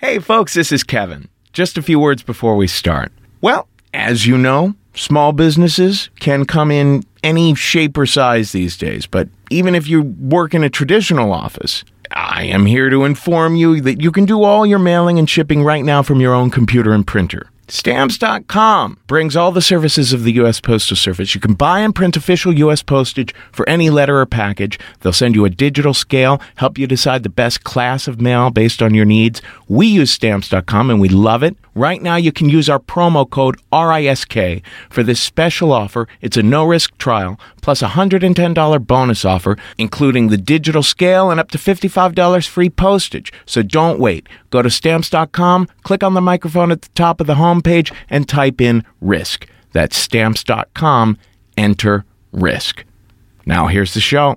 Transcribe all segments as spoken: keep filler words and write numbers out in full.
Hey folks, this is Kevin. Just a few words before we start. Well, as you know, small businesses can come in any shape or size these days, but even if you work in a traditional office, I am here to inform you that you can do all your mailing and shipping right now from your own computer and printer. Stamps dot com brings all the services of the U S Postal Service. You can buy and print official U S postage for any letter or package. They'll send you a digital scale, help you decide the best class of mail based on your needs. We use Stamps dot com and we love it. Right now you can use our promo code R I S K for this special offer. It's a no-risk trial plus a one hundred ten dollars bonus offer, including the digital scale and up to fifty-five dollars free postage. So don't wait. Go to Stamps dot com, click on the microphone at the top of the home page and type in RISK. That's Stamps dot com. Enter RISK. Now here's the show.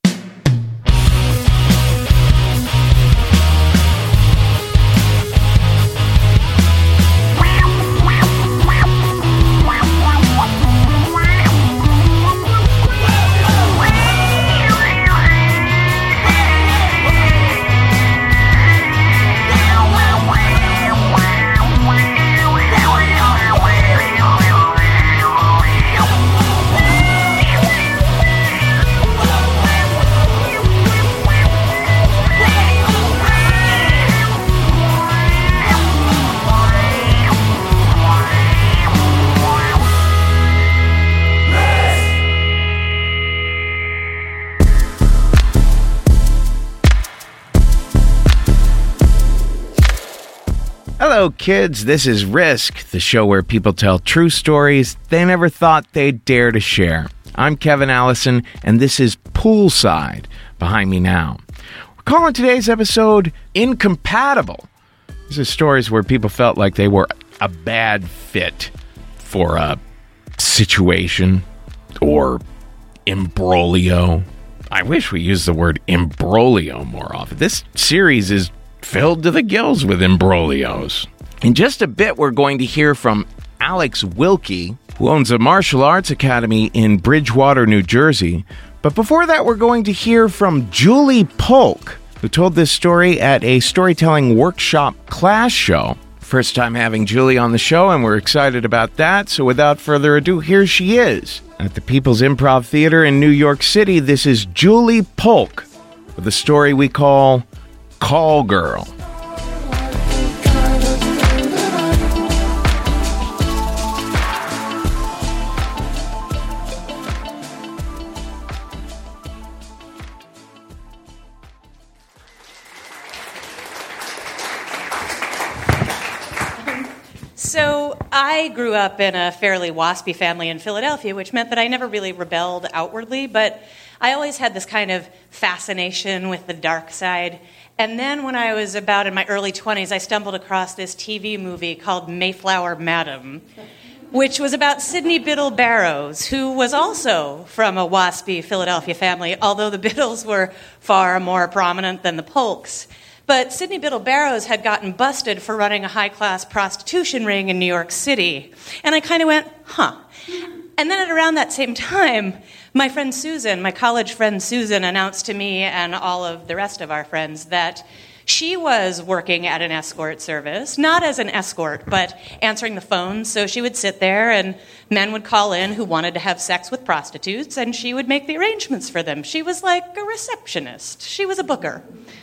Hello, kids. This is Risk, the show where people tell true stories they never thought they'd dare to share. I'm Kevin Allison, and this is Poolside, behind me now. We're calling today's episode Incompatible. These are stories where people felt like they were a bad fit for a situation or imbroglio. I wish we used the word imbroglio more often. This series is filled to the gills with imbroglios. In just a bit, we're going to hear from Alex Wilkie, who owns a martial arts academy in Bridgewater, New Jersey. But before that, we're going to hear from Julie Polk, who told this story at a storytelling workshop class show. First time having Julie on the show, and we're excited about that. So without further ado, here she is. At the People's Improv Theater in New York City, this is Julie Polk with a story we call Call Girl. So I grew up in a fairly waspy family in Philadelphia, which meant that I never really rebelled outwardly, but I always had this kind of fascination with the dark side. And then when I was about in my early twenties, I stumbled across this T V movie called Mayflower Madam, which was about Sydney Biddle Barrows, who was also from a waspy Philadelphia family, although the Biddles were far more prominent than the Polks. But Sydney Biddle Barrows had gotten busted for running a high-class prostitution ring in New York City. And I kind of went, huh. And then at around that same time, my friend Susan, my college friend Susan, announced to me and all of the rest of our friends that she was working at an escort service, not as an escort, but answering the phone. So she would sit there and men would call in who wanted to have sex with prostitutes, and she would make the arrangements for them. She was like a receptionist. She was a booker.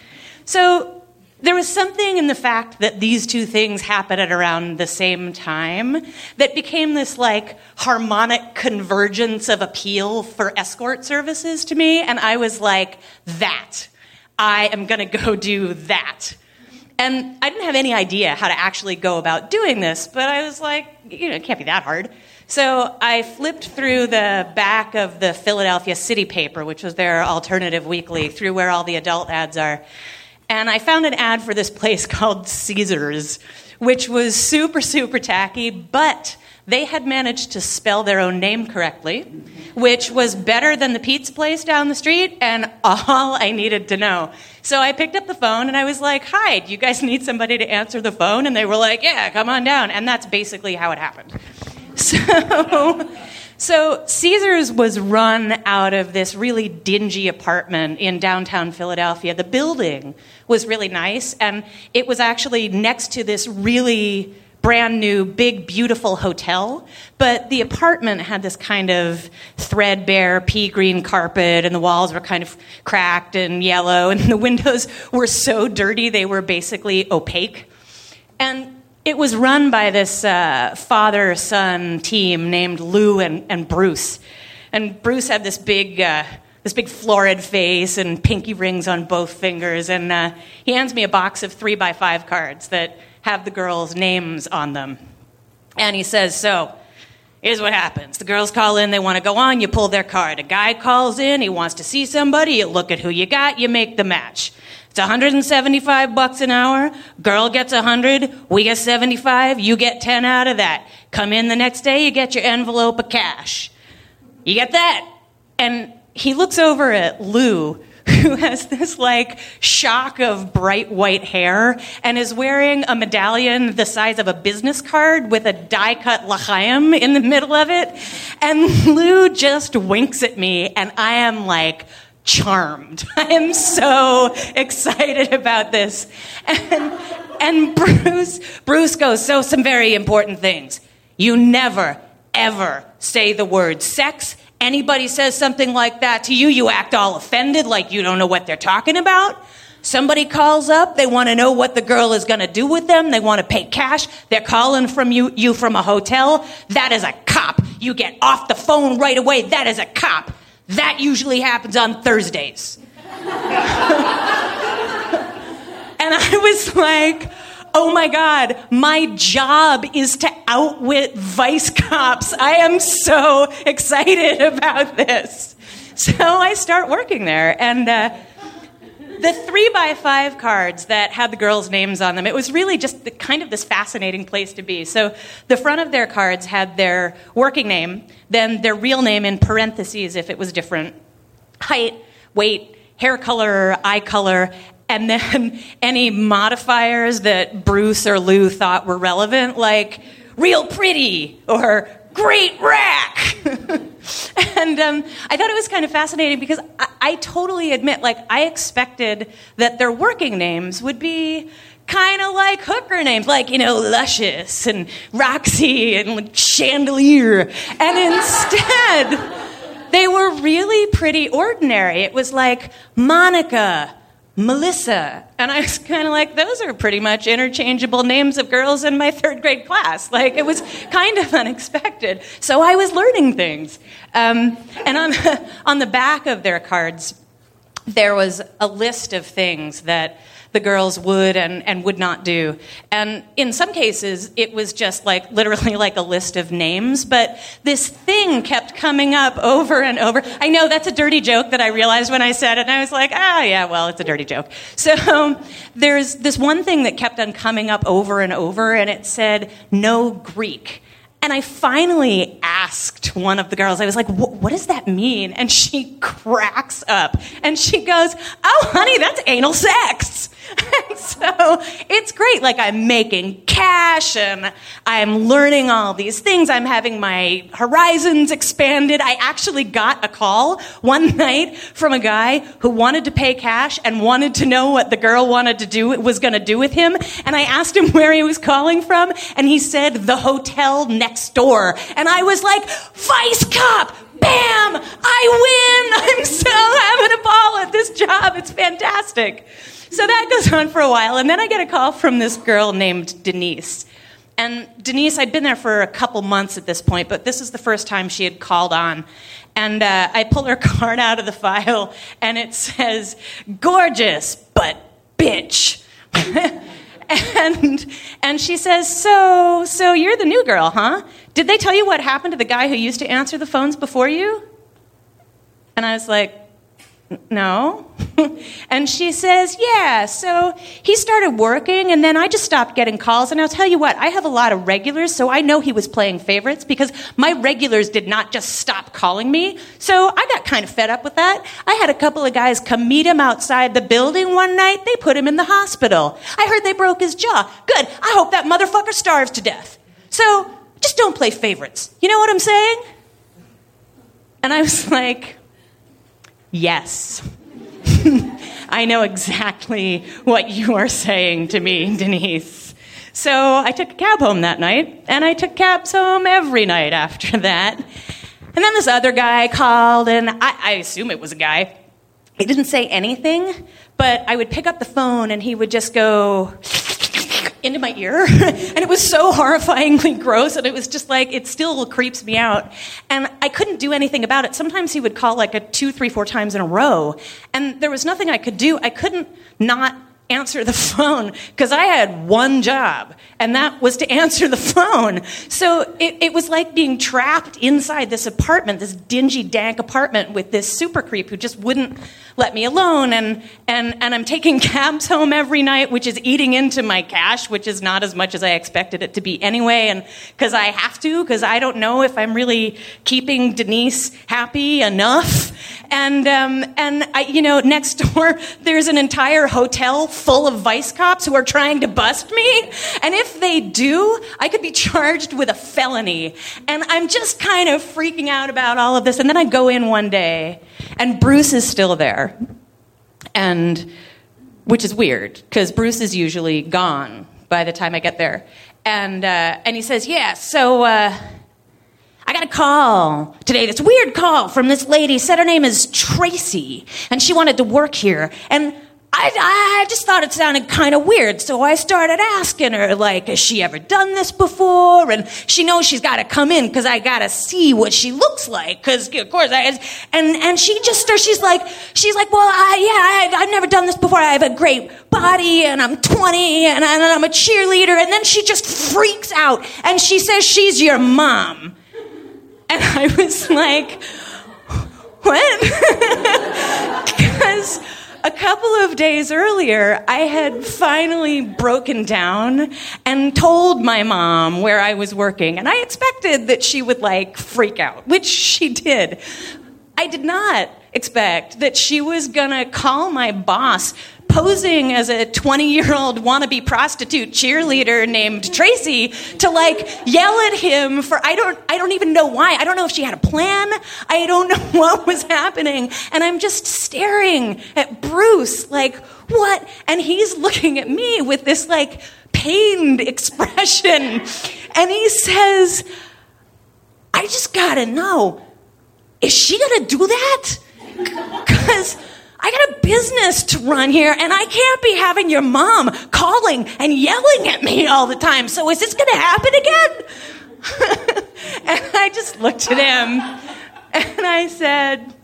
So there was something in the fact that these two things happened at around the same time that became this like harmonic convergence of appeal for escort services to me. And I was like, that. I am going to go do that. And I didn't have any idea how to actually go about doing this, but I was like, you know, it can't be that hard. So I flipped through the back of the Philadelphia City paper, which was their alternative weekly, through where all the adult ads are. And I found an ad for this place called Caesars, which was super, super tacky, but they had managed to spell their own name correctly, which was better than the pizza place down the street, and all I needed to know. So I picked up the phone, and I was like, hi, do you guys need somebody to answer the phone? And they were like, yeah, come on down. And that's basically how it happened. So... So Caesars was run out of this really dingy apartment in downtown Philadelphia. The building was really nice, and it was actually next to this really brand new, big, beautiful hotel. But the apartment had this kind of threadbare pea green carpet, and the walls were kind of cracked and yellow, and the windows were so dirty they were basically opaque. And it was run by this uh, father-son team named Lou and, and Bruce. And Bruce had this big, uh, this big florid face and pinky rings on both fingers. And uh, he hands me a box of three by five cards that have the girls' names on them. And he says, so, here's what happens. The girls call in, they want to go on, you pull their card. A guy calls in, he wants to see somebody, you look at who you got, you make the match. It's one hundred seventy-five bucks an hour. Girl gets one hundred, we get seventy-five, you get ten out of that. Come in the next day, you get your envelope of cash. You get that? And he looks over at Lou, who has this, like, shock of bright white hair and is wearing a medallion the size of a business card with a die-cut l'chaim in the middle of it. And Lou just winks at me, and I am, like, charmed. I am so excited about this. And, and Bruce, Bruce goes, so some very important things. You never, ever say the word sex. Anybody says something like that to you, you act all offended like you don't know what they're talking about. Somebody calls up, they want to know what the girl is going to do with them. They want to pay cash. They're calling from you, you from a hotel. That is a cop. You get off the phone right away. That is a cop. That usually happens on Thursdays. And I was like, oh my God, my job is to outwit vice cops. I am so excited about this. So I start working there, and uh, the three by five cards that had the girls' names on them, it was really just the, kind of this fascinating place to be. So the front of their cards had their working name, then their real name in parentheses if it was different, height, weight, hair color, eye color, and then any modifiers that Bruce or Lou thought were relevant, like real pretty or great rack. And um, I thought it was kind of fascinating because I, I totally admit, like, I expected that their working names would be kind of like hooker names, like, you know, Luscious and Roxy and like Chandelier. And instead, they were really pretty ordinary. It was like Monica, Melissa. And I was kind of like, those are pretty much interchangeable names of girls in my third grade class. Like, it was kind of unexpected. So I was learning things. Um, and on the, on the back of their cards, there was a list of things that the girls would and, and would not do. And in some cases, it was just like literally like a list of names, but this thing kept coming up over and over. I know that's a dirty joke that I realized when I said it, and I was like, ah, yeah, well, it's a dirty joke. So um, there's this one thing that kept on coming up over and over, and it said, no Greek. And I finally asked one of the girls, I was like, what does that mean? And she cracks up. And she goes, oh, honey, that's anal sex. And so it's great. Like, I'm making cash, and I'm learning all these things. I'm having my horizons expanded. I actually got a call one night from a guy who wanted to pay cash and wanted to know what the girl wanted to do, was going to do with him. And I asked him where he was calling from, and he said, the hotel next door. And I was like, Vice Cop! Bam! I win! I'm so having a ball at this job. It's fantastic. So that goes on for a while, and then I get a call from this girl named Denise. And Denise, I'd been there for a couple months at this point, but this is the first time she had called on. And uh, I pull her card out of the file, and it says, gorgeous, but bitch. and and she says, so, so you're the new girl, huh? Did they tell you what happened to the guy who used to answer the phones before you? And I was like, no. And she says, yeah, so he started working, and then I just stopped getting calls. And I'll tell you what, I have a lot of regulars, so I know he was playing favorites because my regulars did not just stop calling me. So I got kind of fed up with that. I had a couple of guys come meet him outside the building one night. They put him in the hospital. I heard they broke his jaw. Good. I hope that motherfucker starves to death. So just don't play favorites. You know what I'm saying? And I was like, yes. I know exactly what you are saying to me, Denise. So I took a cab home that night, and I took cabs home every night after that. And then this other guy called, and I, I assume it was a guy. He didn't say anything, but I would pick up the phone, and he would just go into my ear. And it was so horrifyingly gross, and it was just like, it still creeps me out. And I couldn't do anything about it. Sometimes he would call like a two, three, four times in a row, and there was nothing I could do. I couldn't not answer the phone because I had one job, and that was to answer the phone. So it, it was like being trapped inside this apartment, this dingy, dank apartment with this super creep who just wouldn't let me alone. And, and, and I'm taking cabs home every night, which is eating into my cash, which is not as much as I expected it to be anyway. And because I have to, because I don't know if I'm really keeping Denise happy enough. And, um, and I, you know, next door, there's an entire hotel full of vice cops who are trying to bust me. And if they do, I could be charged with a felony. And I'm just kind of freaking out about all of this. And then I go in one day, and Bruce is still there. And, which is weird, because Bruce is usually gone by the time I get there. And, uh, and he says, yeah, so, uh, I got a call today, this weird call from this lady, said her name is Tracy, and she wanted to work here. And I, I just thought it sounded kind of weird, so I started asking her, like, has she ever done this before? And she knows she's got to come in because I got to see what she looks like, because, of course, I... And, and she just starts, she's like, she's like, well, I, yeah, I, I've never done this before. I have a great body, and I'm twenty, and, I, and I'm a cheerleader. And then she just freaks out, and she says she's your mom. And I was like, what? Because a couple of days earlier, I had finally broken down and told my mom where I was working. And I expected that she would, like, freak out, which she did. I did not expect that she was gonna call my boss posing as a twenty-year-old wannabe prostitute cheerleader named Tracy to, like, yell at him for, I don't, I don't even know why. I don't know if she had a plan. I don't know what was happening. And I'm just staring at Bruce, like, what? And he's looking at me with this, like, pained expression. And he says, I just gotta know, is she gonna do that? Because I got a business to run here, and I can't be having your mom calling and yelling at me all the time. So is this going to happen again? And I just looked at him, and I said,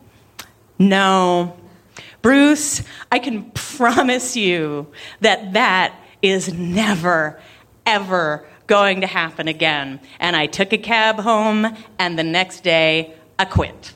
no, Bruce, I can promise you that that is never, ever going to happen again. And I took a cab home, and the next day, I quit.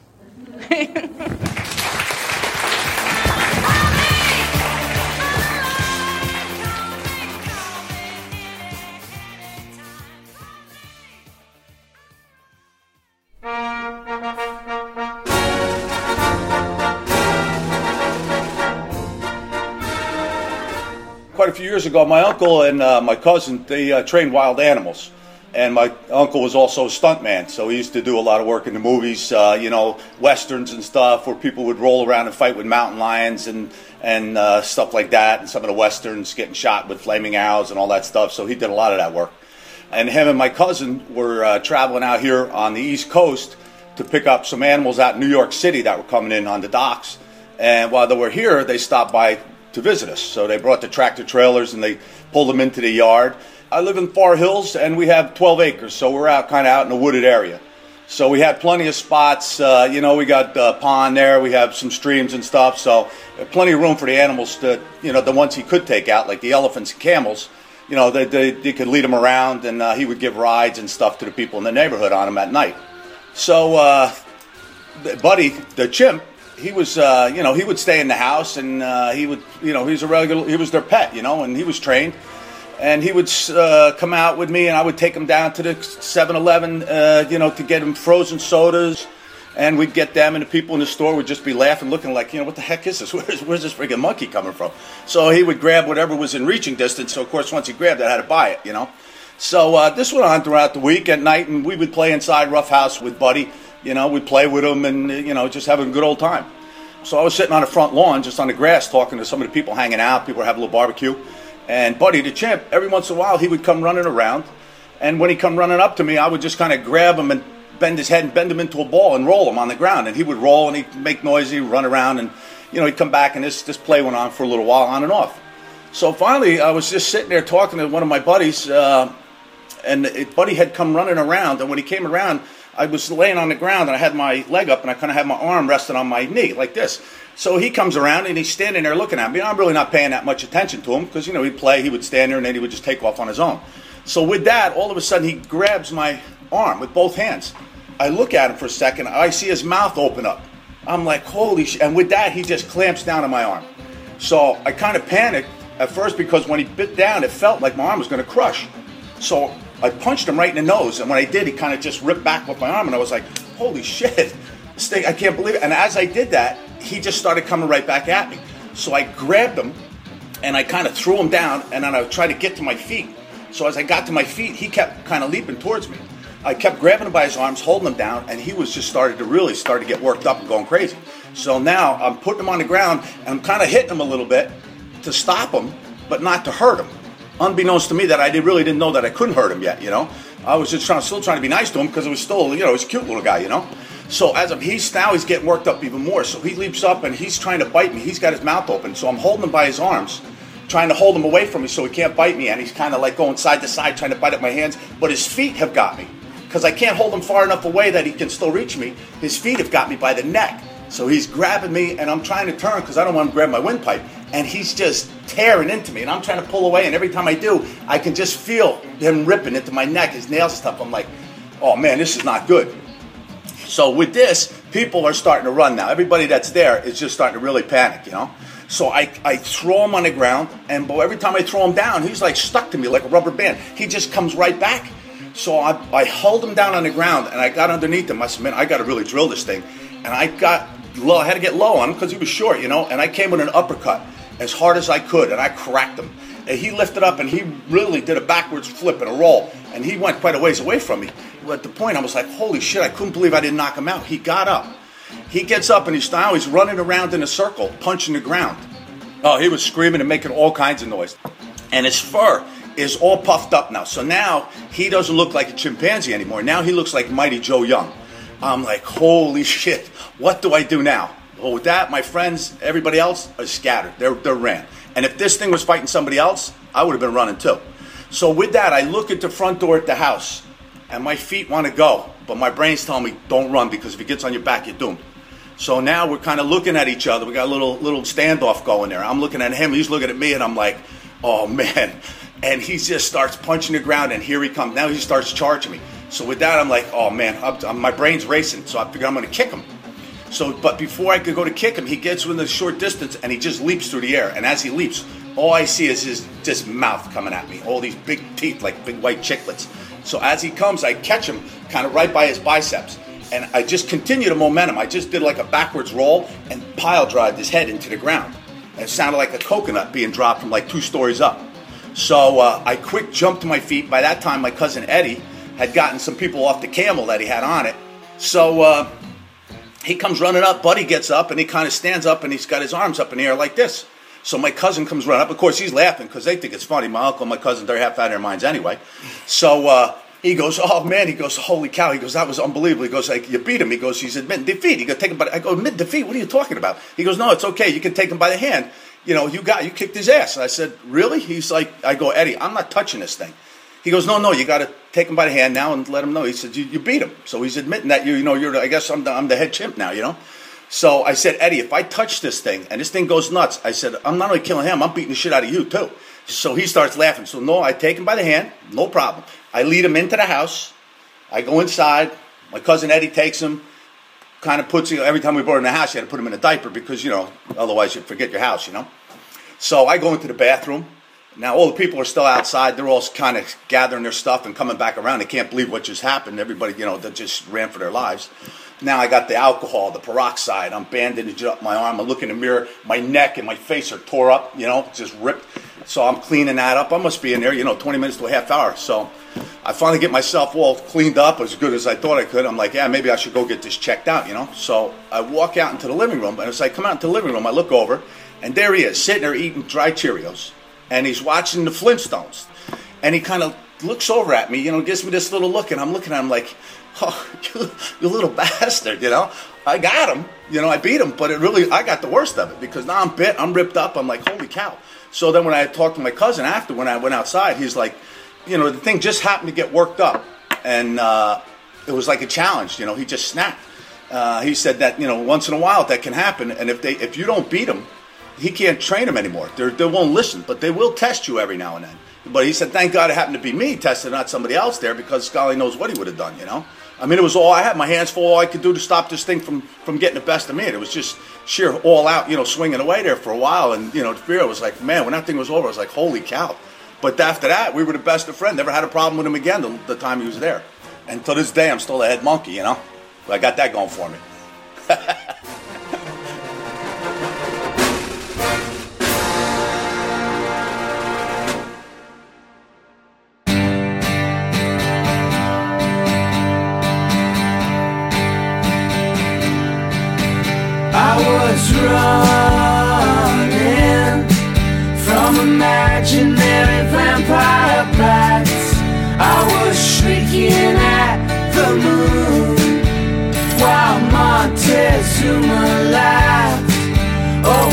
Quite a few years ago, my uncle and uh, my cousin, they uh, trained wild animals. And my uncle was also a stuntman, so he used to do a lot of work in the movies, uh, you know, westerns and stuff, where people would roll around and fight with mountain lions and, and uh, stuff like that, and some of the westerns getting shot with flaming arrows and all that stuff, so he did a lot of that work. And him and my cousin were uh, traveling out here on the East Coast to pick up some animals out in New York City that were coming in on the docks. And while they were here, they stopped by to visit us. So they brought the tractor trailers and they pulled them into the yard. I live in Far Hills, and we have twelve acres, so we're out kind of out in a wooded area. So we had plenty of spots. Uh, you know, we got a pond there. We have some streams and stuff, so plenty of room for the animals to, you know, the ones he could take out, like the elephants and camels. You know, they, they, they could lead them around, and uh, he would give rides and stuff to the people in the neighborhood on them at night. So, uh, Buddy, the chimp, he was, uh, you know, he would stay in the house, and uh, he would, you know, he was a regular, he was their pet, you know, and he was trained. And he would uh, come out with me, and I would take him down to the seven eleven, uh, you know, to get him frozen sodas. And we'd get them, and the people in the store would just be laughing, looking like, you know, what the heck is this? Where's, where's this friggin' monkey coming from? So he would grab whatever was in reaching distance. So, of course, once he grabbed it, I had to buy it, you know. So uh, this went on throughout the week at night, and we would play inside Rough House with Buddy. You know, we'd play with them and, you know, just having a good old time. So I was sitting on the front lawn, just on the grass, talking to some of the people hanging out. People were having a little barbecue. And Buddy the Champ, every once in a while, he would come running around. And when he come running up to me, I would just kind of grab him and bend his head and bend him into a ball and roll him on the ground. And he would roll and he'd make noise, he'd run around. And, you know, he'd come back and this, this play went on for a little while, on and off. So finally, I was just sitting there talking to one of my buddies. Uh, and it, Buddy had come running around. And when he came around, I was laying on the ground and I had my leg up and I kind of had my arm resting on my knee like this. So he comes around and he's standing there looking at me. I'm really not paying that much attention to him because, you know, he'd play, he would stand there and then he would just take off on his own. So with that, all of a sudden he grabs my arm with both hands. I look at him for a second. I see his mouth open up. I'm like, holy shit. And with that, he just clamps down on my arm. So I kind of panicked at first because when he bit down, it felt like my arm was going to crush. So I punched him right in the nose, and when I did, he kind of just ripped back with my arm, and I was like, holy shit, this thing, I can't believe it. And as I did that, he just started coming right back at me. So I grabbed him, and I kind of threw him down, and then I tried to get to my feet. So as I got to my feet, he kept kind of leaping towards me. I kept grabbing him by his arms, holding him down, and he was just started to really start to get worked up and going crazy. So now I'm putting him on the ground, and I'm kind of hitting him a little bit to stop him, but not to hurt him. Unbeknownst to me that I did, really didn't know that I couldn't hurt him yet, you know. I was just trying, still trying to be nice to him because it was still, you know, he's a cute little guy, you know. So as of, he's now he's getting worked up even more. So he leaps up and he's trying to bite me. He's got his mouth open. So I'm holding him by his arms, trying to hold him away from me so he can't bite me. And he's kind of like going side to side trying to bite at my hands. But his feet have got me because I can't hold him far enough away that he can still reach me. His feet have got me by the neck. So he's grabbing me and I'm trying to turn because I don't want him to grab my windpipe. And he's just tearing into me, and I'm trying to pull away, and every time I do, I can just feel him ripping into my neck, his nails and stuff. I'm like, oh man, this is not good. So with this, people are starting to run now. Everybody that's there is just starting to really panic, you know. So I, I throw him on the ground, and boy, every time I throw him down, he's like stuck to me like a rubber band. He just comes right back. So I, I held him down on the ground, and I got underneath him. I said, man, I got to really drill this thing. And I got low, I had to get low on him because he was short, you know, and I came with an uppercut as hard as I could, and I cracked him. And he lifted up, and he really did a backwards flip and a roll, and he went quite a ways away from me. At the point, I was like, holy shit, I couldn't believe I didn't knock him out. He got up. He gets up, and he's now he's running around in a circle, punching the ground. Oh, he was screaming and making all kinds of noise. And his fur is all puffed up now. So now he doesn't look like a chimpanzee anymore. Now he looks like Mighty Joe Young. I'm like, holy shit, what do I do now? Well, with that, my friends, everybody else are scattered. They're, they're ran. And if this thing was fighting somebody else, I would have been running too. So with that, I look at the front door at the house, and my feet want to go. But my brain's telling me, don't run, because if it gets on your back, you're doomed. So now we're kind of looking at each other. We got a little little standoff going there. I'm looking at him, he's looking at me, and I'm like, oh, man. And he just starts punching the ground, and here he comes. Now he starts charging me. So with that, I'm like, oh, man, I'm, I'm, my brain's racing. So I figure I'm going to kick him. So, but before I could go to kick him, he gets within a short distance, and he just leaps through the air. And as he leaps, all I see is his just mouth coming at me, all these big teeth like big white chiclets. So as he comes, I catch him kind of right by his biceps. And I just continue the momentum. I just did like a backwards roll and pile drived his head into the ground. And it sounded like a coconut being dropped from like two stories up. So uh, I quick jumped to my feet. By that time, my cousin Eddie had gotten some people off the camel that he had on it. So uh, he comes running up. Buddy gets up, and he kind of stands up, and he's got his arms up in the air like this. So my cousin comes running up. Of course, he's laughing because they think it's funny. My uncle and my cousin, they're half out of their minds anyway. So uh, he goes, oh, man. He goes, holy cow. He goes, that was unbelievable. He goes, like, you beat him. He goes, he's admitting defeat. He goes, take him by the, I go, admit defeat? What are you talking about? He goes, no, it's okay. You can take him by the hand. You know, you got, you kicked his ass. And I said, really? He's like, I go, Eddie, I'm not touching this thing. He goes, no, no, you got to take him by the hand now and let him know. He said, you, you beat him. So he's admitting that, you, you know, you're, I guess I'm the, I'm the head chimp now, you know. So I said, Eddie, if I touch this thing and this thing goes nuts, I said, I'm not only killing him, I'm beating the shit out of you too. So he starts laughing. So no, I take him by the hand, no problem. I lead him into the house. I go inside. My cousin Eddie takes him, kind of puts him, every time we brought him in the house, you had to put him in a diaper because, you know, otherwise you'd forget your house, you know. So I go into the bathroom. Now all the people are still outside. They're all kind of gathering their stuff and coming back around. They can't believe what just happened. Everybody, you know, they just ran for their lives. Now I got the alcohol, the peroxide. I'm bandaging up my arm. I look in the mirror. My neck and my face are tore up, you know, just ripped. So I'm cleaning that up. I must be in there, you know, twenty minutes to a half hour. So I finally get myself all cleaned up as good as I thought I could. I'm like, yeah, maybe I should go get this checked out, you know? So I walk out into the living room, and as I come out into the living room, I look over, and there he is, sitting there eating dry Cheerios, and he's watching the Flintstones. And he kind of looks over at me, you know, gives me this little look, and I'm looking at him like, oh, you, you little bastard, you know? I got him, you know, I beat him, but it really, I got the worst of it, because now I'm bit, I'm ripped up, I'm like, holy cow. So then when I talked to my cousin after, when I went outside, he's like, you know, the thing just happened to get worked up, and uh, it was like a challenge. You know, he just snapped. Uh, he said that, you know, once in a while that can happen, and if they if you don't beat him, he can't train him anymore. They're, they won't listen, but they will test you every now and then. But he said, thank God it happened to be me tested, not somebody else there, because golly knows what he would have done. You know, I mean, it was all I had. My hands full. All I could do to stop this thing from from getting the best of me. And it was just sheer all out, you know, swinging away there for a while. And you know, the fear was like, man, when that thing was over, I was like, holy cow. But after that, we were the best of friends. Never had a problem with him again the, the time he was there. And to this day, I'm still a head monkey, you know? But I got that going for me. I was running from imaginary vampire bats. I was shrieking at the moon while Montezuma laughed. Oh,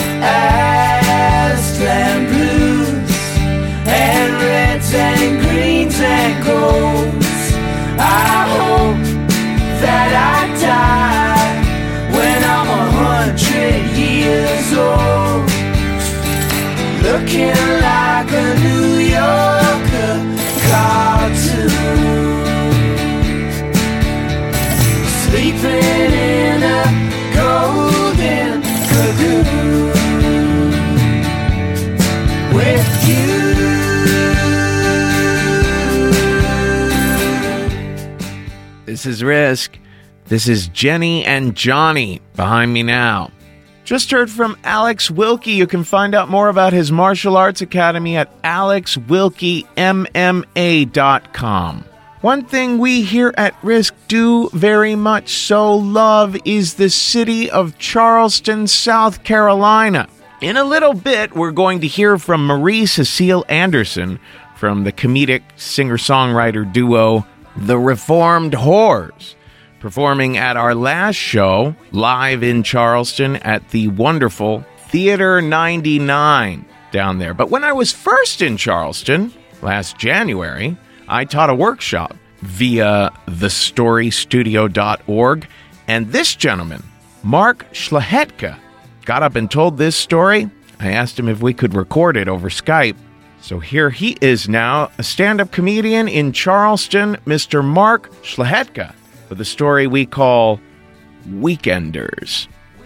Aztlan blues and reds and greens and golds. I hope that I die when I'm a hundred years old, looking like a New Yorker cartoon, sleeping in a golden cocoon with you. This is Risk. This is Jenny and Johnny behind me now. Just heard from Alex Wilkie. You can find out more about his martial arts academy at alex wilkie m m a dot com. One thing we here at Risk do very much so love is the city of Charleston, South Carolina. In a little bit, we're going to hear from Marie Cecile Anderson from the comedic singer-songwriter duo The Reformed Whores, performing at our last show, live in Charleston at the wonderful Theater ninety-nine down there. But when I was first in Charleston, last January, I taught a workshop via the story studio dot org, and this gentleman, Mark Schlahetka, got up and told this story. I asked him if we could record it over Skype. So here he is now, a stand-up comedian in Charleston, Mister Mark Schlahetka, for the story we call Weekenders.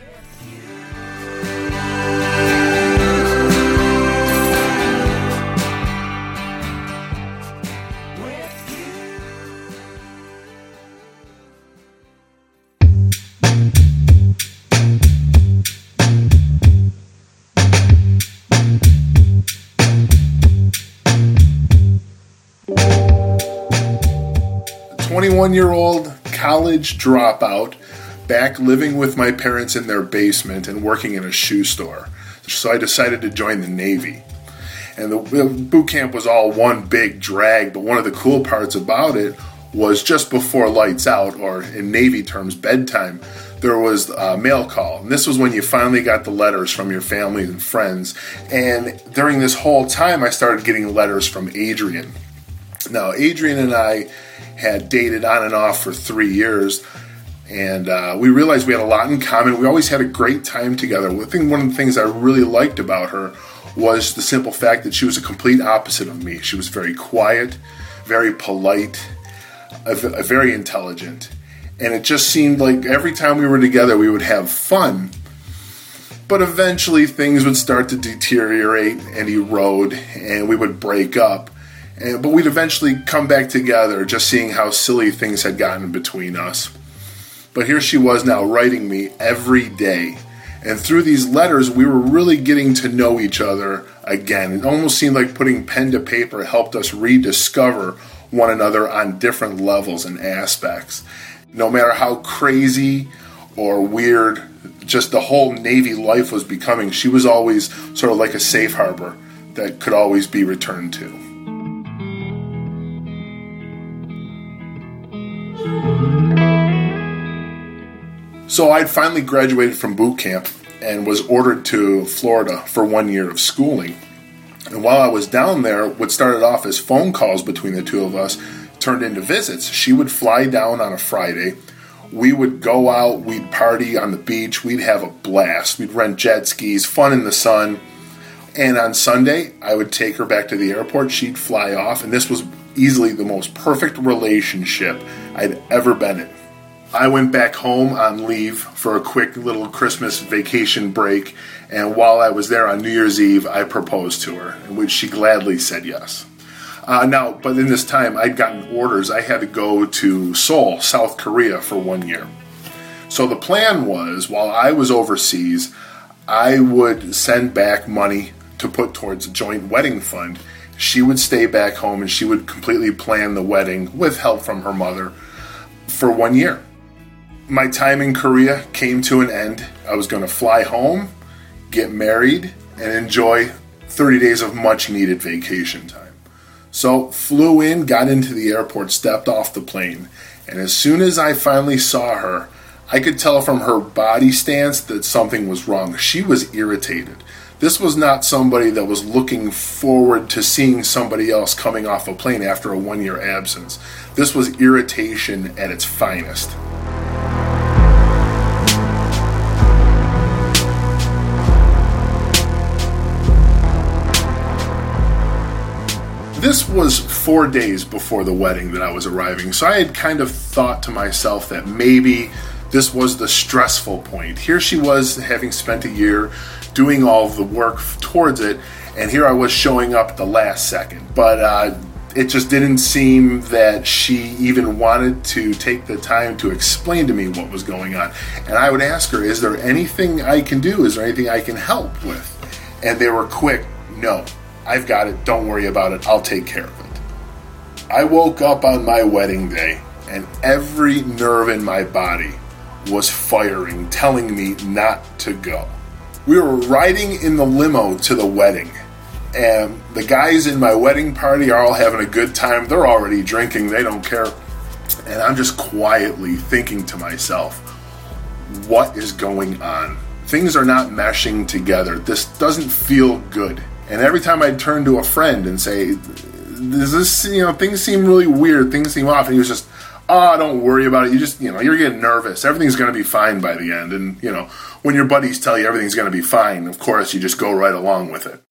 twenty-one-year-old college dropout, back living with my parents in their basement and working in a shoe store. So I decided to join the Navy. And the, the boot camp was all one big drag, but one of the cool parts about it was just before lights out, or in Navy terms, bedtime, there was a mail call. And this was when you finally got the letters from your family and friends. And during this whole time, I started getting letters from Adrian. Now, Adrian and I had dated on and off for three years, and uh, we realized we had a lot in common. We always had a great time together. I think one of the things I really liked about her was the simple fact that she was a complete opposite of me. She was very quiet, very polite, a, a very intelligent, and it just seemed like every time we were together we would have fun. But eventually things would start to deteriorate and erode, and we would break up. And, but we'd eventually come back together, just seeing how silly things had gotten between us. But here she was now writing me every day. And through these letters, we were really getting to know each other again. It almost seemed like putting pen to paper helped us rediscover one another on different levels and aspects. No matter how crazy or weird just the whole Navy life was becoming, she was always sort of like a safe harbor that could always be returned to. So I'd finally graduated from boot camp and was ordered to Florida for one year of schooling. And while I was down there, what started off as phone calls between the two of us turned into visits. She would fly down on a Friday. We would go out, we'd party on the beach, we'd have a blast. We'd rent jet skis, fun in the sun. And on Sunday, I would take her back to the airport. She'd fly off, and this was easily the most perfect relationship I'd ever been in. I went back home on leave for a quick little Christmas vacation break, and while I was there on New Year's Eve, I proposed to her, in which she gladly said yes. Uh, now, but in this time, I'd gotten orders. I had to go to Seoul, South Korea, for one year. So the plan was, while I was overseas, I would send back money to put towards a joint wedding fund. She would stay back home, and she would completely plan the wedding with help from her mother for one year. My time in Korea came to an end. I was going to fly home, get married, and enjoy thirty days of much-needed vacation time. So, flew in, got into the airport, stepped off the plane, and as soon as I finally saw her, I could tell from her body stance that something was wrong. She was irritated. This was not somebody that was looking forward to seeing somebody else coming off a plane after a one-year absence. This was irritation at its finest. This was four days before the wedding that I was arriving, so I had kind of thought to myself that maybe this was the stressful point. Here she was, having spent a year doing all of the work towards it, and here I was showing up at the last second. But uh, it just didn't seem that she even wanted to take the time to explain to me what was going on. And I would ask her, is there anything I can do? Is there anything I can help with? And they were quick, no. I've got it, don't worry about it, I'll take care of it. I woke up on my wedding day, and every nerve in my body was firing, telling me not to go. We were riding in the limo to the wedding, and the guys in my wedding party are all having a good time. They're already drinking, they don't care. And I'm just quietly thinking to myself, what is going on? Things are not meshing together. This doesn't feel good. And every time I'd turn to a friend and say, does this, you know, things seem really weird, things seem off, and he was just, oh, don't worry about it, you just, you know, you're getting nervous, everything's going to be fine by the end. And, you know, when your buddies tell you everything's going to be fine, of course, you just go right along with it.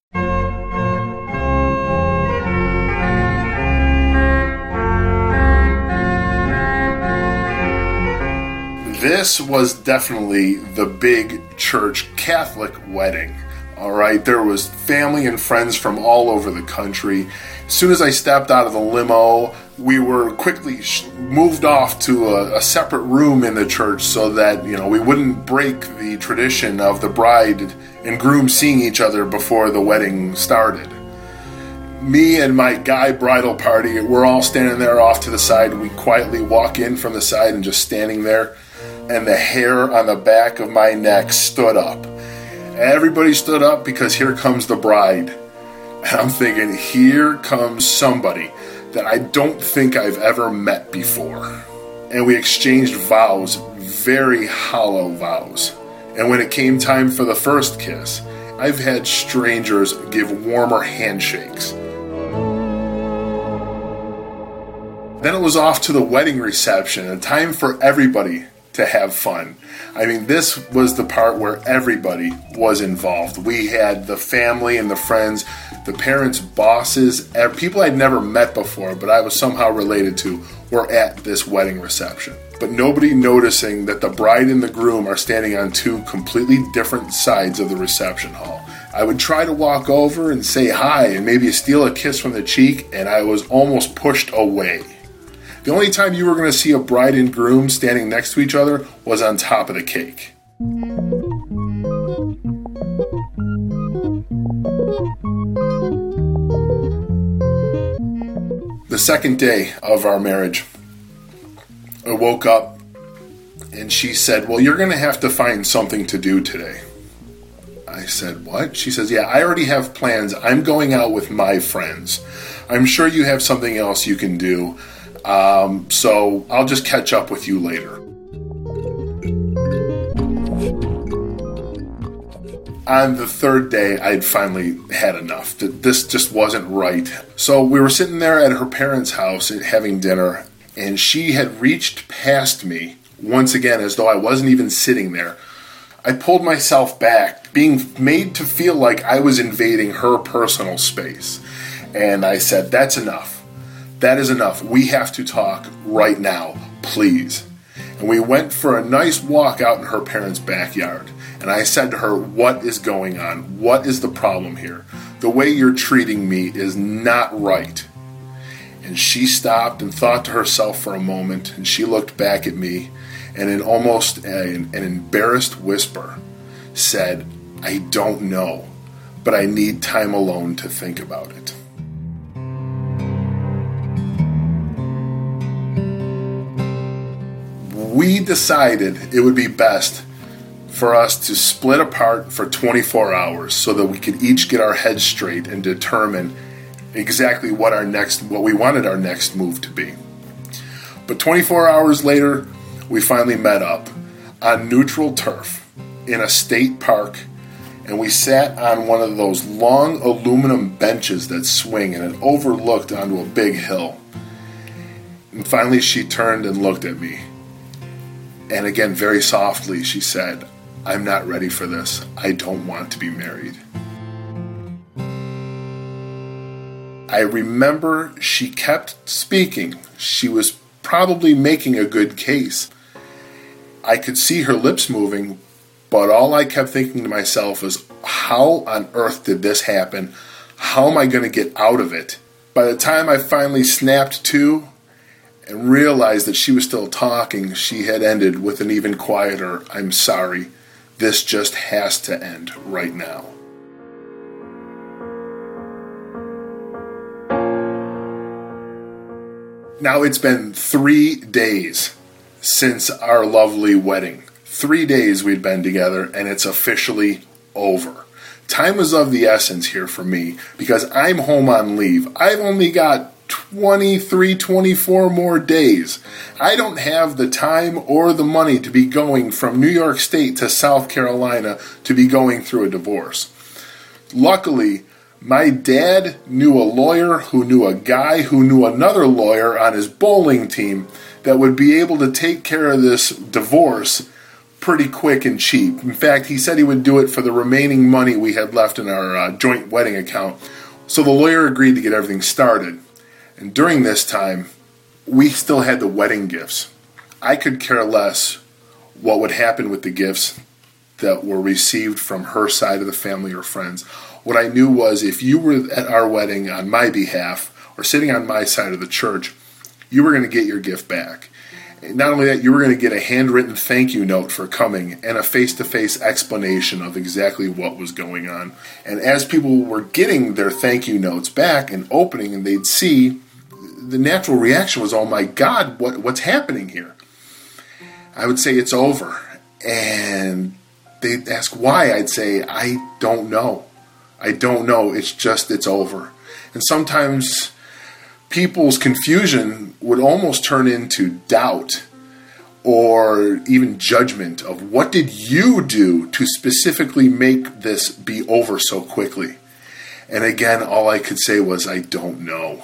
This was definitely the big church Catholic wedding. All right, there was family and friends from all over the country. As soon as I stepped out of the limo, we were quickly sh- moved off to a, a separate room in the church so that, you know, we wouldn't break the tradition of the bride and groom seeing each other before the wedding started. Me and my guy bridal party, we're all standing there off to the side. We quietly walk in from the side and just standing there, and the hair on the back of my neck stood up. Everybody stood up because here comes the bride. And I'm thinking, here comes somebody that I don't think I've ever met before. And we exchanged vows, very hollow vows. And when it came time for the first kiss, I've had strangers give warmer handshakes. Then it was off to the wedding reception, a time for everybody to have fun. I mean, this was the part where everybody was involved. We had the family and the friends, the parents' bosses, people I'd never met before, but I was somehow related to, were at this wedding reception. But nobody noticing that the bride and the groom are standing on two completely different sides of the reception hall. I would try to walk over and say hi and maybe steal a kiss from the cheek, and I was almost pushed away. The only time you were going to see a bride and groom standing next to each other was on top of the cake. The second day of our marriage, I woke up and she said, well, you're going to have to find something to do today. I said, what? She says, yeah, I already have plans. I'm going out with my friends. I'm sure you have something else you can do. Um, so I'll just catch up with you later. On the third day, I'd finally had enough. This just wasn't right. So we were sitting there at her parents' house having dinner, and she had reached past me once again as though I wasn't even sitting there. I pulled myself back, being made to feel like I was invading her personal space. And I said, that's enough. That is enough. We have to talk right now, please. And we went for a nice walk out in her parents' backyard. And I said to her, what is going on? What is the problem here? The way you're treating me is not right. And she stopped and thought to herself for a moment, and she looked back at me, and in almost an, an embarrassed whisper said, I don't know, but I need time alone to think about it. We decided it would be best for us to split apart for twenty-four hours so that we could each get our heads straight and determine exactly what our next, what we wanted our next move to be. But twenty-four hours later, we finally met up on neutral turf in a state park, and we sat on one of those long aluminum benches that swing, and it overlooked onto a big hill. And finally she turned and looked at me. And again, very softly, she said, I'm not ready for this. I don't want to be married. I remember she kept speaking. She was probably making a good case. I could see her lips moving, but all I kept thinking to myself is, how on earth did this happen? How am I going to get out of it? By the time I finally snapped to and realized that she was still talking, she had ended with an even quieter, I'm sorry, this just has to end right now. Now it's been three days since our lovely wedding. Three days we'd been together, and it's officially over. Time is of the essence here for me because I'm home on leave. I've only got twenty-three, twenty-four more days. I don't have the time or the money to be going from New York State to South Carolina to be going through a divorce. Luckily, my dad knew a lawyer who knew a guy who knew another lawyer on his bowling team that would be able to take care of this divorce pretty quick and cheap. In fact, he said he would do it for the remaining money we had left in our uh, joint wedding account. So the lawyer agreed to get everything started. And during this time, we still had the wedding gifts. I could care less what would happen with the gifts that were received from her side of the family or friends. What I knew was if you were at our wedding on my behalf or sitting on my side of the church, you were going to get your gift back. And not only that, you were going to get a handwritten thank you note for coming and a face-to-face explanation of exactly what was going on. And as people were getting their thank you notes back and opening, and they'd see, the natural reaction was, oh my God, what what's happening here? I would say it's over. And they'd ask why. I'd say, I don't know. I don't know. It's just, it's over. And sometimes people's confusion would almost turn into doubt or even judgment of what did you do to specifically make this be over so quickly? And again, all I could say was, I don't know.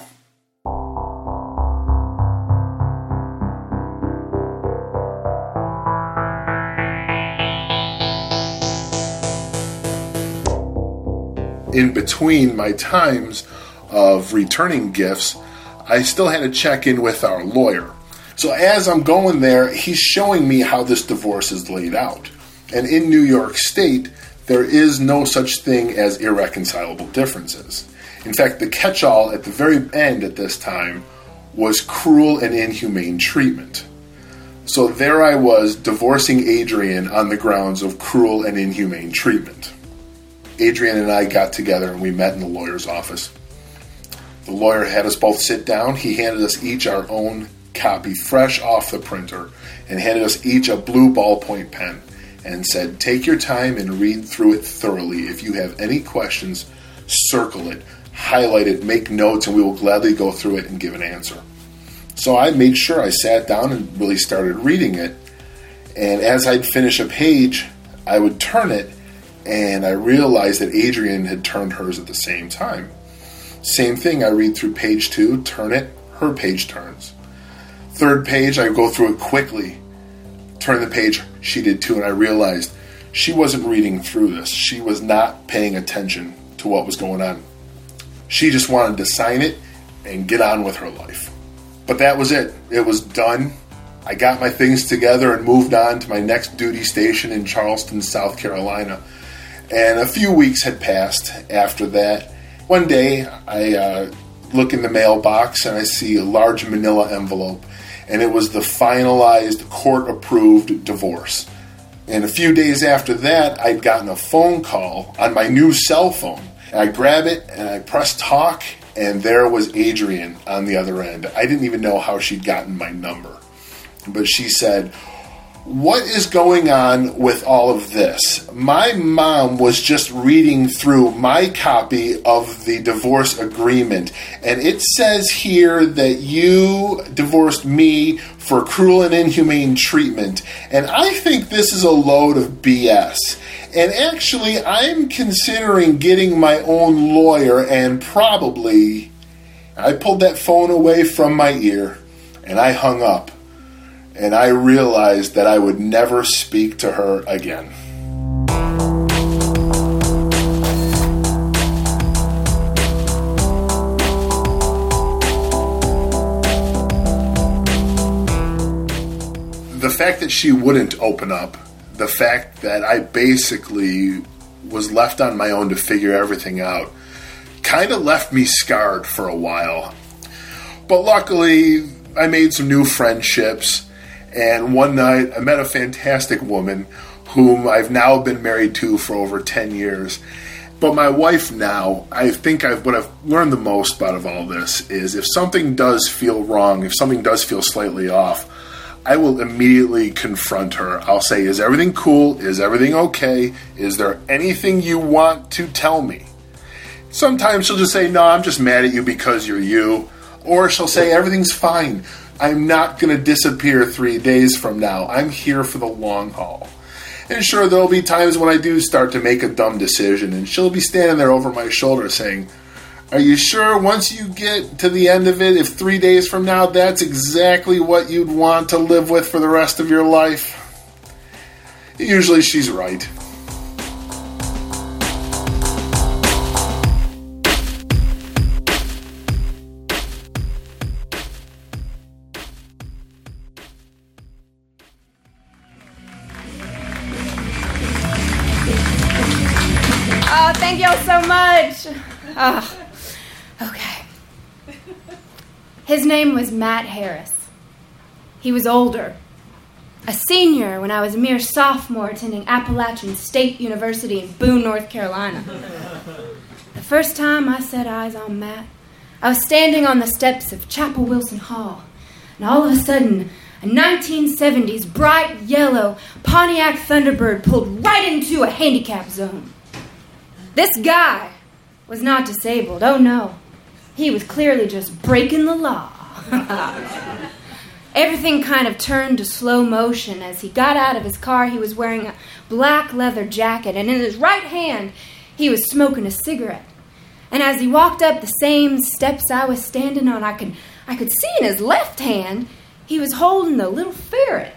In between my times of returning gifts, I still had to check in with our lawyer. So as I'm going there, he's showing me how this divorce is laid out. And in New York State, there is no such thing as irreconcilable differences. In fact, the catch-all at the very end at this time was cruel and inhumane treatment. So there I was, divorcing Adrian on the grounds of cruel and inhumane treatment. Adrian and I got together and we met in the lawyer's office. The lawyer had us both sit down. He handed us each our own copy, fresh off the printer, and handed us each a blue ballpoint pen and said, take your time and read through it thoroughly. If you have any questions, circle it, highlight it, make notes, and we will gladly go through it and give an answer. So I made sure I sat down and really started reading it. And as I'd finish a page, I would turn it, and I realized that Adrienne had turned hers at the same time. Same thing, I read through page two, turn it, her page turns. Third page, I go through it quickly, turn the page, she did too, and I realized she wasn't reading through this. She was not paying attention to what was going on. She just wanted to sign it and get on with her life. But that was it. It was done. I got my things together and moved on to my next duty station in Charleston, South Carolina. And a few weeks had passed after that. One day, I uh, look in the mailbox and I see a large manila envelope. And it was the finalized court-approved divorce. And a few days after that, I'd gotten a phone call on my new cell phone. And I grab it and I press talk, and there was Adrienne on the other end. I didn't even know how she'd gotten my number. But she said, what is going on with all of this? My mom was just reading through my copy of the divorce agreement, and it says here that you divorced me for cruel and inhumane treatment, and I think this is a load of B S. And actually, I'm considering getting my own lawyer, and probably... I pulled that phone away from my ear, and I hung up. And I realized that I would never speak to her again. The fact that she wouldn't open up, the fact that I basically was left on my own to figure everything out, kind of left me scarred for a while. But luckily, I made some new friendships. And one night, I met a fantastic woman whom I've now been married to for over ten years. But my wife now, I think I've, what I've learned the most out of all this is if something does feel wrong, if something does feel slightly off, I will immediately confront her. I'll say, is everything cool? Is everything okay? Is there anything you want to tell me? Sometimes she'll just say, no, I'm just mad at you because you're you. Or she'll say, everything's fine. I'm not going to disappear three days from now. I'm here for the long haul. And sure, there'll be times when I do start to make a dumb decision, and she'll be standing there over my shoulder saying, are you sure once you get to the end of it, if three days from now, that's exactly what you'd want to live with for the rest of your life? Usually she's right. Oh, thank y'all so much. Oh, okay. His name was Matt Harris. He was older. A senior when I was a mere sophomore attending Appalachian State University in Boone, North Carolina. The first time I set eyes on Matt, I was standing on the steps of Chapel Wilson Hall, and all of a sudden, a nineteen seventies bright yellow Pontiac Thunderbird pulled right into a handicap zone. This guy was not disabled. Oh, no. He was clearly just breaking the law. Everything kind of turned to slow motion. As he got out of his car, he was wearing a black leather jacket, and in his right hand, he was smoking a cigarette. And as he walked up the same steps I was standing on, I could, I could see in his left hand, he was holding the little ferret.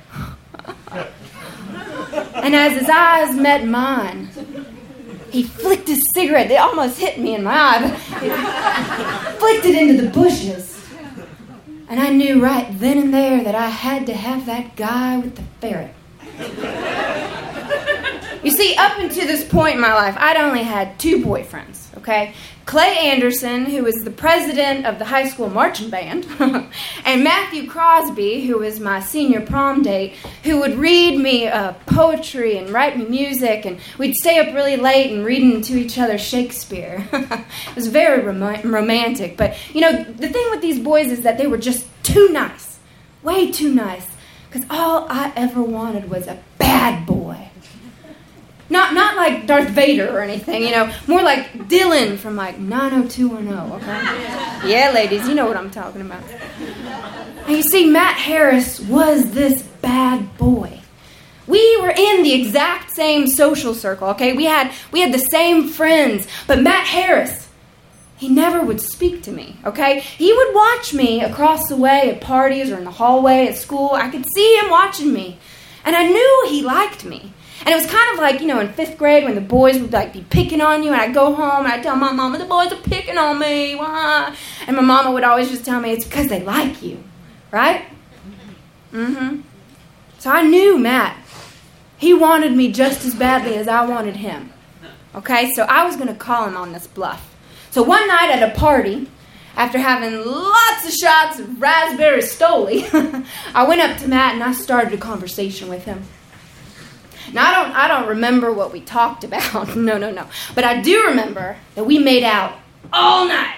And as his eyes met mine, he flicked his cigarette. It almost hit me in my eye, but it flicked it into the bushes. And I knew right then and there that I had to have that guy with the ferret. You see, up until this point in my life, I'd only had two boyfriends, okay? Clay Anderson, who was the president of the high school marching band, and Matthew Crosby, who was my senior prom date, who would read me uh, poetry and write me music, and we'd stay up really late and reading to each other Shakespeare. It was very rom- romantic, but, you know, the thing with these boys is that they were just too nice, way too nice, because all I ever wanted was a bad boy. Not not like Darth Vader or anything, you know, more like Dylan from like nine oh two one oh, okay? Yeah, ladies, you know what I'm talking about. And you see, Matt Harris was this bad boy. We were in the exact same social circle, okay? We had we had the same friends, but Matt Harris, he never would speak to me, okay? He would watch me across the way at parties or in the hallway at school. I could see him watching me, and I knew he liked me. And it was kind of like, you know, in fifth grade when the boys would, like, be picking on you, and I'd go home and I'd tell my mama, the boys are picking on me, why? And my mama would always just tell me, it's because they like you, right? Mm-hmm. So I knew Matt. He wanted me just as badly as I wanted him, okay? So I was going to call him on this bluff. So one night at a party, after having lots of shots of raspberry stoli, I went up to Matt and I started a conversation with him. Now, I don't I don't remember what we talked about. No, no, no. But I do remember that we made out all night.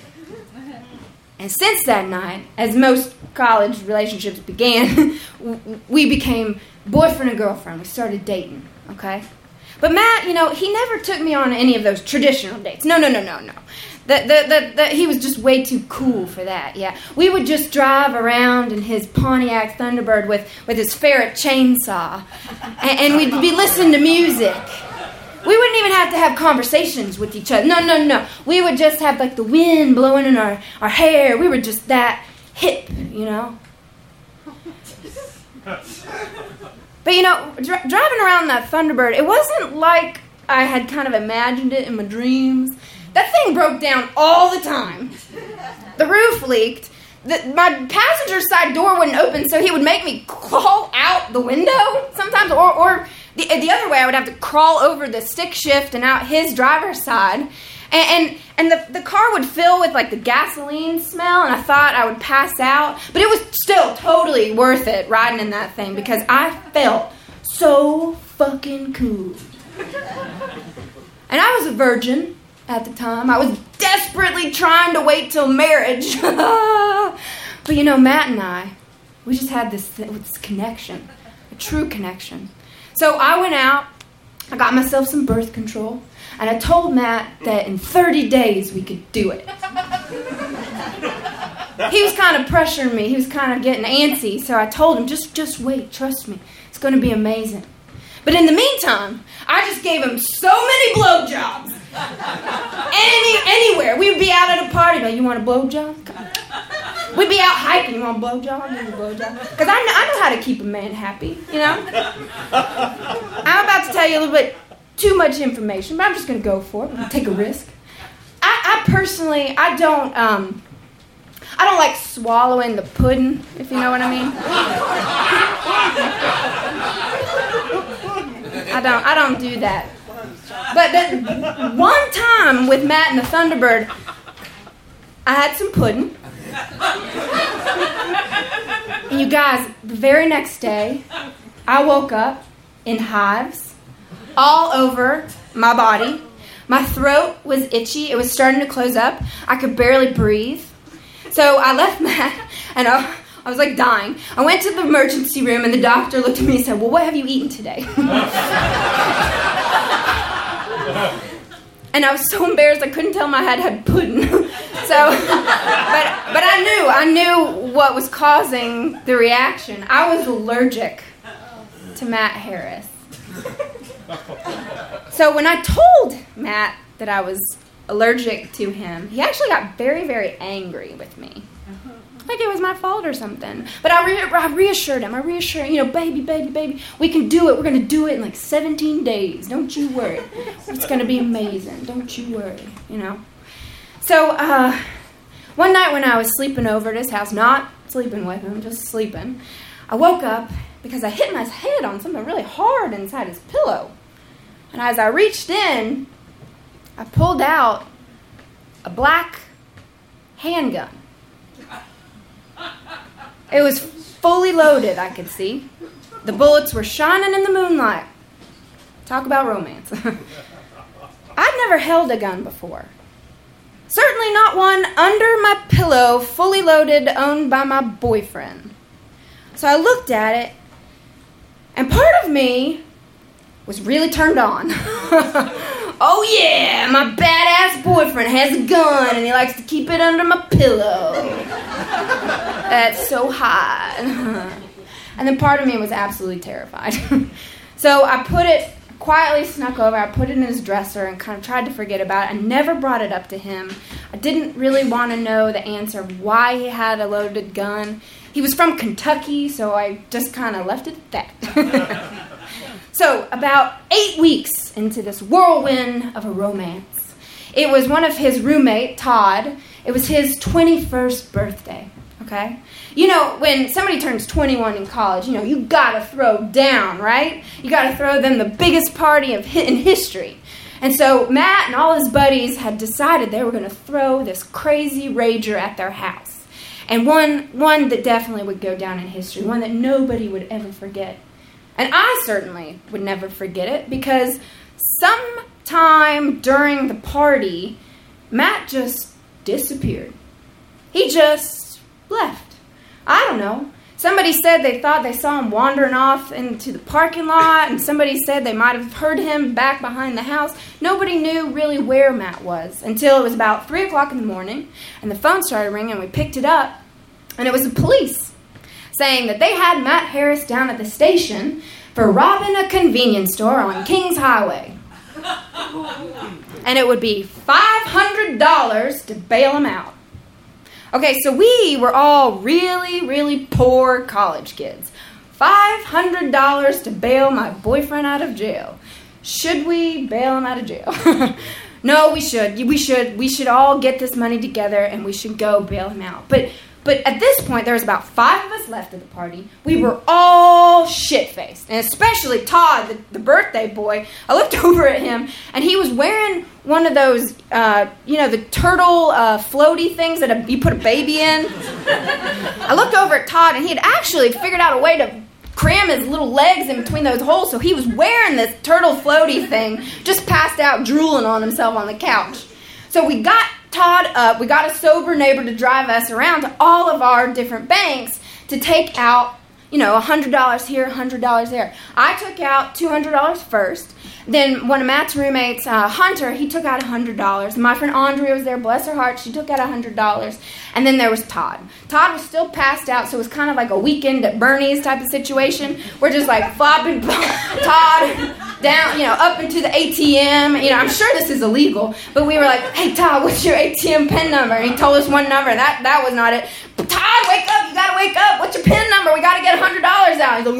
And since that night, as most college relationships began, we became boyfriend and girlfriend. We started dating, okay? But Matt, you know, he never took me on any of those traditional dates. No, no, no, no, no. The, the, the, the, he was just way too cool for that, yeah. We would just drive around in his Pontiac Thunderbird with, with his ferret chainsaw, and, and we'd be listening to music. We wouldn't even have to have conversations with each other. No, no, no. We would just have, like, the wind blowing in our, our hair. We were just that hip, you know. But, you know, dri- driving around that Thunderbird, it wasn't like I had kind of imagined it in my dreams. That thing broke down all the time. The roof leaked. The, my passenger side door wouldn't open, so he would make me crawl out the window sometimes, or, or the, the other way, I would have to crawl over the stick shift and out his driver's side. And and, and the, the car would fill with, like, the gasoline smell, and I thought I would pass out. But it was still totally worth it riding in that thing because I felt so fucking cool. And I was a virgin at the time. I was desperately trying to wait till marriage. But, you know, Matt and I, we just had this, this connection, a true connection. So I went out, I got myself some birth control, and I told Matt that in thirty days we could do it. He was kind of pressuring me. He was kind of getting antsy, so I told him, just, just wait, trust me. It's going to be amazing. But in the meantime, I just gave him so many blowjobs. Any, anywhere. We'd be out at a party, like, you want a blowjob? We'd be out hiking, you want a blowjob? I'll give you a blowjob. Because I know, I know how to keep a man happy, you know? I'm about to tell you a little bit too much information, but I'm just going to go for it. I'm going to take a risk. I, I personally, I don't, um, I don't like swallowing the pudding, if you know what I mean. I don't, I don't do that. But the, one time with Matt and the Thunderbird, I had some pudding. And you guys, the very next day, I woke up in hives all over my body. My throat was itchy. It was starting to close up. I could barely breathe. So I left Matt, and I, I was like dying. I went to the emergency room, and the doctor looked at me and said, well, what have you eaten today? And I was so embarrassed I couldn't tell him I had had pudding. So, but but I knew, I knew what was causing the reaction. I was allergic to Matt Harris. So when I told Matt that I was allergic to him, he actually got very, very angry with me. Like it was my fault or something. But I, re- I reassured him. I reassured him, you know, baby, baby, baby, we can do it. We're going to do it in like seventeen days. Don't you worry. It's going to be amazing. Don't you worry, you know. So uh, one night when I was sleeping over at his house, not sleeping with him, just sleeping, I woke up because I hit my head on something really hard inside his pillow. And as I reached in, I pulled out a black handgun. It was fully loaded, I could see. The bullets were shining in the moonlight. Talk about romance. I'd never held a gun before. Certainly not one under my pillow, fully loaded, owned by my boyfriend. So I looked at it, and part of me was really turned on. Oh yeah, my badass boyfriend has a gun, and he likes to keep it under my pillow. That's so hot. And then part of me was absolutely terrified. So I put it, quietly snuck over, I put it in his dresser and kind of tried to forget about it. I never brought it up to him. I didn't really want to know the answer of why he had a loaded gun. He was from Kentucky, so I just kind of left it at that. So about eight weeks into this whirlwind of a romance, it was one of his roommate, Todd. It was his twenty-first birthday, okay? You know, when somebody turns twenty-one in college, you know, you gotta throw down, right? You gotta throw them the biggest party of hi- in history. And so Matt and all his buddies had decided they were gonna throw this crazy rager at their house. And one, one that definitely would go down in history, one that nobody would ever forget. And I certainly would never forget it because sometime during the party, Matt just disappeared. He just left. I don't know. Somebody said they thought they saw him wandering off into the parking lot, and somebody said they might have heard him back behind the house. Nobody knew really where Matt was until it was about three o'clock in the morning, and the phone started ringing, and we picked it up, and it was the police saying that they had Matt Harris down at the station for robbing a convenience store on Kings Highway. And it would be five hundred dollars to bail him out. Okay, so we were all really, really poor college kids. five hundred dollars to bail my boyfriend out of jail. Should we bail him out of jail? No, we should. We should. We should all get this money together and we should go bail him out. But But at this point, there was about five of us left at the party. We were all shit-faced, and especially Todd, the, the birthday boy. I looked over at him, and he was wearing one of those, uh, you know, the turtle uh, floaty things that a, you put a baby in. I looked over at Todd, and he had actually figured out a way to cram his little legs in between those holes, so he was wearing this turtle floaty thing, just passed out, drooling on himself on the couch. So we got Todd up, we got a sober neighbor to drive us around to all of our different banks to take out, you know, one hundred dollars here, one hundred dollars there. I took out two hundred dollars first. Then one of Matt's roommates, uh, Hunter, he took out one hundred dollars. My friend Andrea was there, bless her heart, she took out one hundred dollars. And then there was Todd. Todd was still passed out, so it was kind of like a weekend at Bernie's type of situation. We're just like flopping Todd down, you know, up into the A T M. You know, I'm sure this is illegal, but we were like, hey, Todd, what's your A T M PIN number? And he told us one number, and that, that was not it. But Todd, wake up, you gotta wake up. What's your PIN number? We gotta get one hundred dollars out. He's like,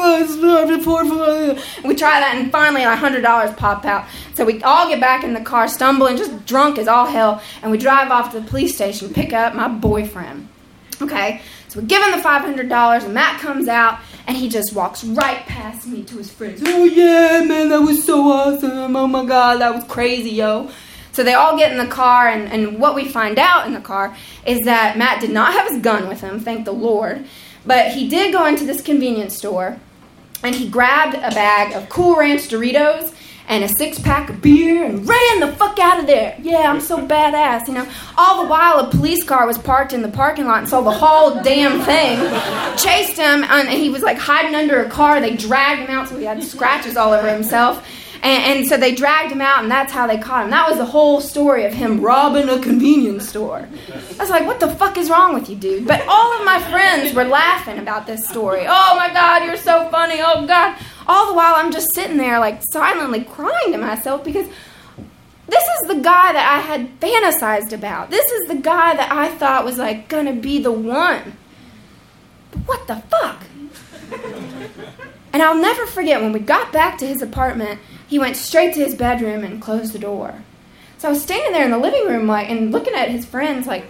oh, we try that, and finally one hundred dollars pop out. So we all get back in the car, stumbling, just drunk as all hell, and we drive off to the police station, pick up my boyfriend. Okay, so we give him the five hundred dollars, and Matt comes out, and he just walks right past me to his friends. Oh, yeah, man, that was so awesome. Oh, my God, that was crazy, yo. So they all get in the car, and, and what we find out in the car is that Matt did not have his gun with him, thank the Lord, but he did go into this convenience store, and he grabbed a bag of Cool Ranch Doritos and a six-pack of beer and ran the fuck out of there. Yeah, I'm so badass, you know. All the while, a police car was parked in the parking lot and saw the whole damn thing. Chased him, and he was, like, hiding under a car. They dragged him out, so he had scratches all over himself. And, and so they dragged him out, and that's how they caught him. That was the whole story of him robbing a convenience store. I was like, what the fuck is wrong with you, dude? But all of my friends were laughing about this story. Oh, my God, you're so funny. Oh, God. All the while, I'm just sitting there, like, silently crying to myself because this is the guy that I had fantasized about. This is the guy that I thought was, like, gonna be the one. But what the fuck? And I'll never forget, when we got back to his apartment, he went straight to his bedroom and closed the door. So I was standing there in the living room, like, and looking at his friends, like,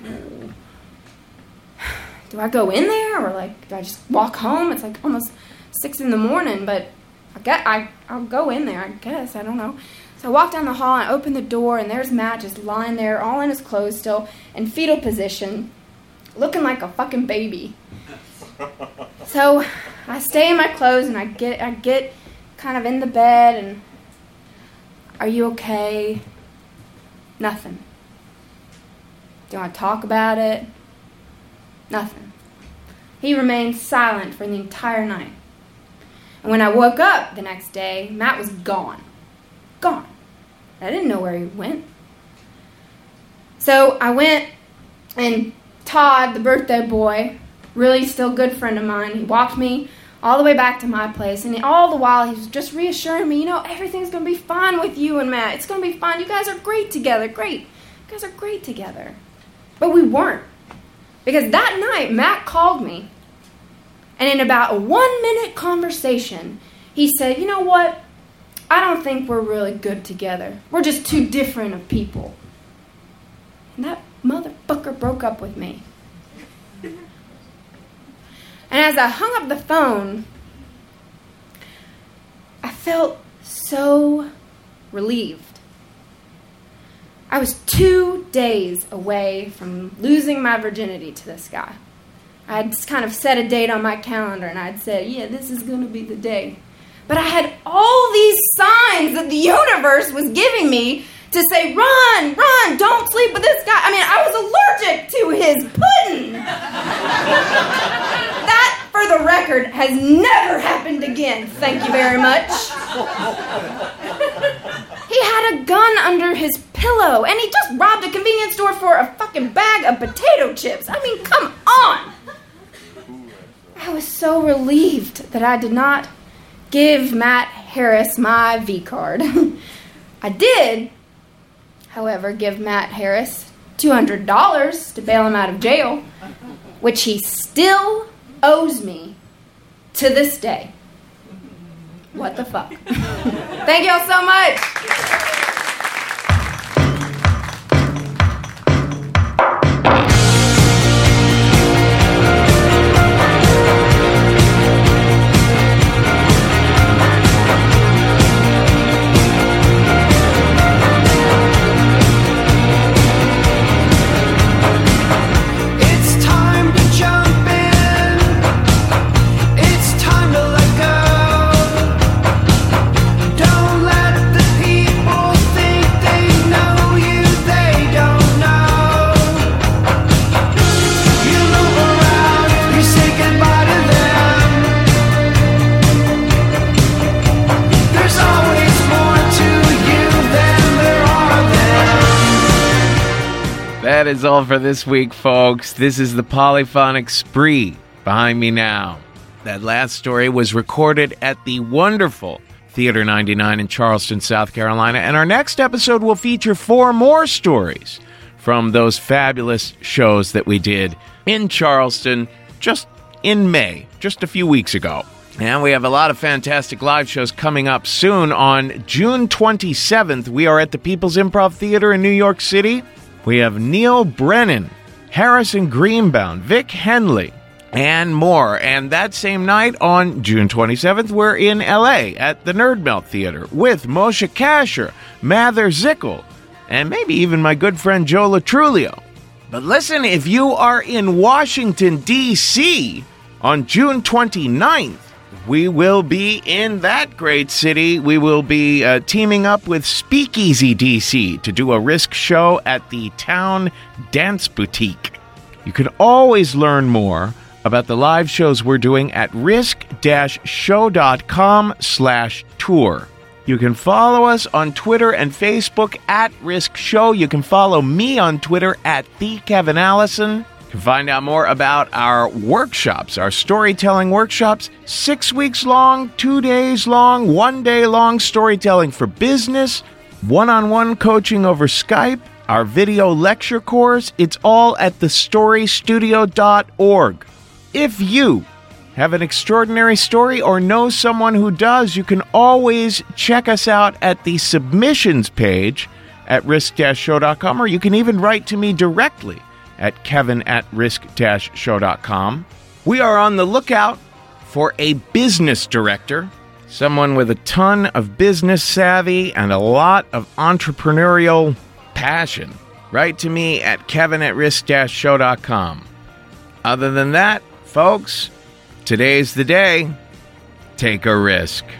do I go in there, or, like, do I just walk home? It's, like, almost six in the morning, but I get, I, I'll go in there, I guess, I don't know. So I walk down the hall and I open the door, and there's Matt just lying there, all in his clothes still, in fetal position, looking like a fucking baby. So I stay in my clothes, and I get I get kind of in the bed, and, are you okay? Nothing. Do you want to talk about it? Nothing. He remained silent for the entire night. And when I woke up the next day, Matt was gone. Gone. I didn't know where he went. So I went, and Todd, the birthday boy, really still good friend of mine, he walked me all the way back to my place, and all the while he was just reassuring me, you know, everything's going to be fine with you and Matt. It's going to be fine. You guys are great together. Great. You guys are great together. But we weren't. Because that night, Matt called me, and in about a one-minute conversation, he said, you know what? I don't think we're really good together. We're just too different of people. And that motherfucker broke up with me. And as I hung up the phone, I felt so relieved. I was two days away from losing my virginity to this guy. I'd kind of set a date on my calendar, and I'd said, yeah, this is going to be the day. But I had all these signs that the universe was giving me to say, run, run, don't sleep with this guy. I mean, I was allergic to his pudding. That, for the record, has never happened again. Thank you very much. He had a gun under his pillow, and he just robbed a convenience store for a fucking bag of potato chips. I mean, come on. I was so relieved that I did not give Matt Harris my V card. I did, however, give Matt Harris two hundred dollars to bail him out of jail, which he still owes me to this day. What the fuck? Thank y'all so much. That is all for this week, folks. This is the Polyphonic Spree behind me now. That last story was recorded at the wonderful Theater ninety-nine in Charleston, South Carolina, and our next episode will feature four more stories from those fabulous shows that we did in Charleston just in May, just a few weeks ago. And we have a lot of fantastic live shows coming up soon. On June twenty-seventh, we are at the People's Improv Theater in New York City. We have Neil Brennan, Harrison Greenbaum, Vic Henley, and more. And that same night, on June twenty-seventh, we're in L A at the Nerd Melt Theater with Moshe Kasher, Mather Zickel, and maybe even my good friend Joe Latrulio. But listen, if you are in Washington, D C on June twenty-ninth, we will be in that great city. We will be uh, teaming up with Speakeasy D C to do a Risk show at the Town Dance Boutique. You can always learn more about the live shows we're doing at risk-show.com slash tour. You can follow us on Twitter and Facebook at Risk Show. You can follow me on Twitter at the Kevin Allison. You can find out more about our workshops, our storytelling workshops, six weeks long, two days long, one day long storytelling for business, one-on-one coaching over Skype, our video lecture course. It's all at the story studio dot org. If you have an extraordinary story or know someone who does, you can always check us out at the submissions page at risk dash show dot com, or you can even write to me directly at kevin at risk dash show dot com. We are on the lookout for a business director, Someone with a ton of business savvy and a lot of entrepreneurial passion. Write to me at kevin at risk dash show dot com. Other than that, folks, today's the day. Take a risk.